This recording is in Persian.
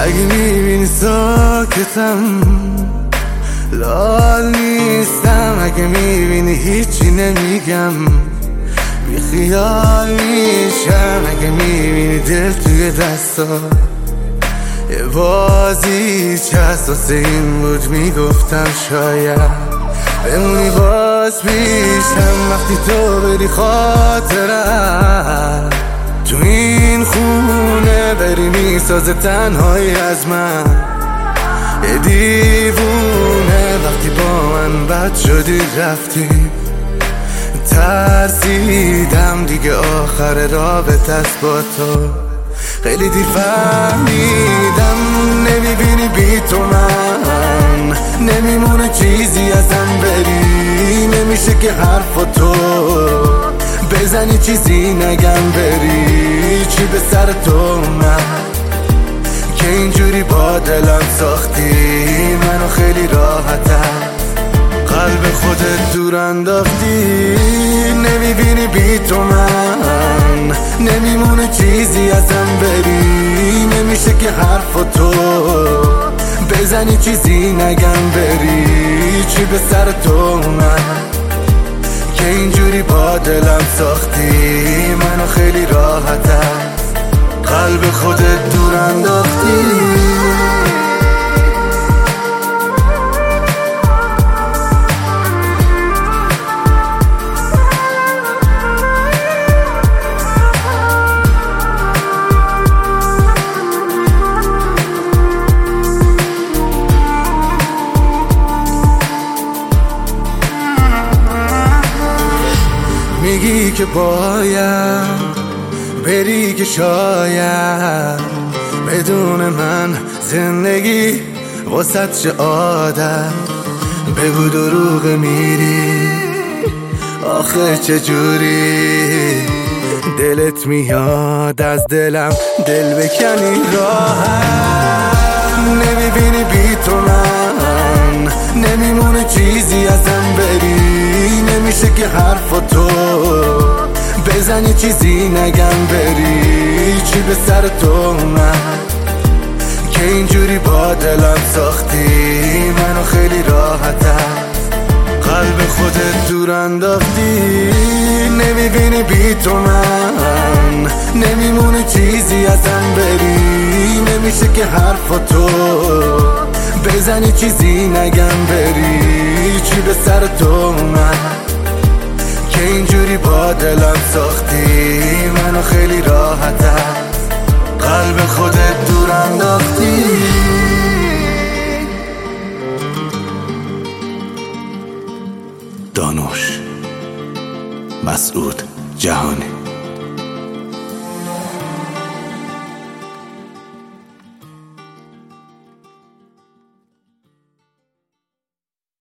اگه میبینی ساکتم لال نیستم، اگه میبینی هیچی نمیگم بی خیال میشم، اگه میبینی دل توی دستا یه بازیچه هست واسه این بود میگفتم شاید بمونی باز پیشم وقتی تو بری خاطرم تو این خونه بری میسازه تنهایی از من یه دیوونه وقتی با من بد شدی رفتی ترسیدم دیگه آخر رابطه است با تو خیلی دیر فهمیدم نمیبینی بی تو من نمیمونه چیزی ازم بری نمیشه که حرف تو بزنی چیزی نگم بری چی به سر تو من که اینجوری با دلم ساختی منو خیلی راحتم قلب خودت دور انداختی نمیبینی بی تو من نمیمونه چیزی ازم بری نمیشه که حرف تو بزنی چیزی نگم بری چی به سر تو من که اینجوری با دلم ساختی منو خیلی راحتم قلب خودت دور انداختی میگی که باید بری که شاید بدون من زندگی واسه چه عادت بگو دروغ میری آخه چجوری دلت میاد از دلم دل بکنی راحت نمیبینی بی تو من نمیمونه چیزی ازم بری نمیشه که حرف تو بزنی چیزی نگم بری چی به سر تو من که اینجوری با دلم ساختی منو خیلی راحتم قلب خودت دور انداختی نمیبینی بی تو من نمیمونه چیزی ازم بری نمیشه که حرف تو بزنی چیزی نگم بری چی به سر تو من که اینجوری با دلم ساختی منو خیلی راحتم قلب خودت دور انداختی دانوش مسعود جهانی